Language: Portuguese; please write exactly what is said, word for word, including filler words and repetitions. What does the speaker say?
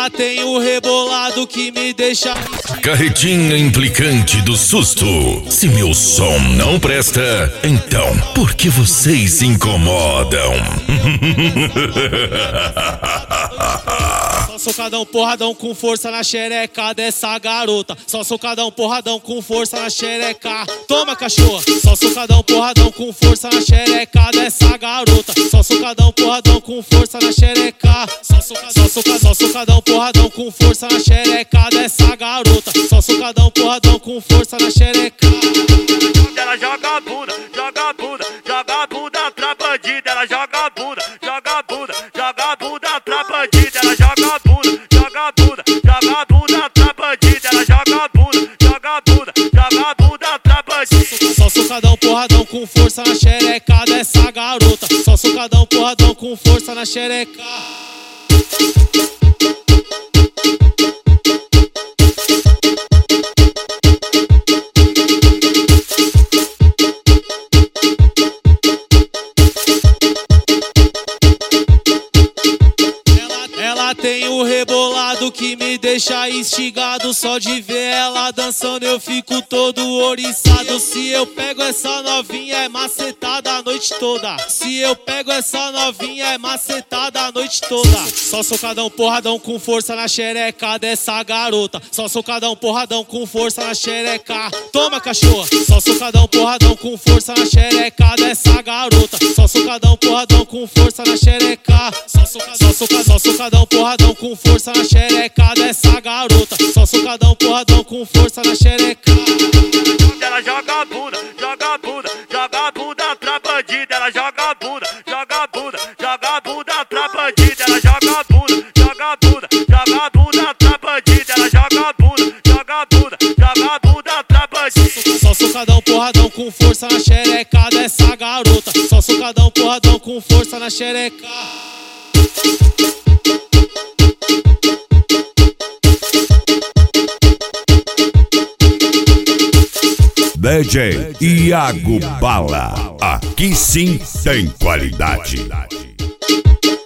Ela tem o rebolado que me deixa. Carretinha implicante do susto. Se meu som não presta, então por que vocês se incomodam? Só socadão, porradão com força na xereca dessa garota. Só socadão, porradão com força na xereca. Toma, cachorro. Só socadão, porradão com força na xereca dessa garota. Só socadão, porradão com força na xereca. Só socadão, só socadão, só socadão, porradão com força na xereca dessa garota. Só socadão, porradão com força na xereca. Ela joga a bunda, joga a bunda, joga a bunda pra bandida. Ela joga a bunda, joga a bunda, joga a bunda pra bandida. Ela joga a bunda, joga a bunda, joga a bunda pra bandida. Ela joga a bunda, joga a bunda, joga a bunda pra bandida. Só socadão, porradão com força na xereca dessa garota. Só socadão, porradão com força na xereca. Ela tem o rebolado que me deixa instigado. Só de ver ela dançando eu fico todo oriçado. Se eu pego essa novinha é macetada a noite toda. Se eu pego essa novinha é macetada a noite toda. Só socadão, porradão com força na xereca dessa garota. Só socadão, porradão com força na xereca. Toma, cachorro. Só socadão, porradão com força na xereca dessa garota. Só socadão, porradão com força na xereca. Só socadão, só socadão, só socadão, porradão com força na xereca dessa garota. Só socadão, porradão com força na xereca. Ela joga a bunda, joga a bunda, joga a bunda pra bandida. Ela joga a bunda, joga a bunda, joga a bunda pra bandida. Ela joga a bunda, joga a bunda, joga a bunda pra bandida. Ela joga a bunda, joga a bunda, joga a bunda pra bandida. Só socadão, porradão com força na xereca dessa garota. Só socadão, porradão com força na xereca. D J Iago Bala. Aqui sim tem qualidade.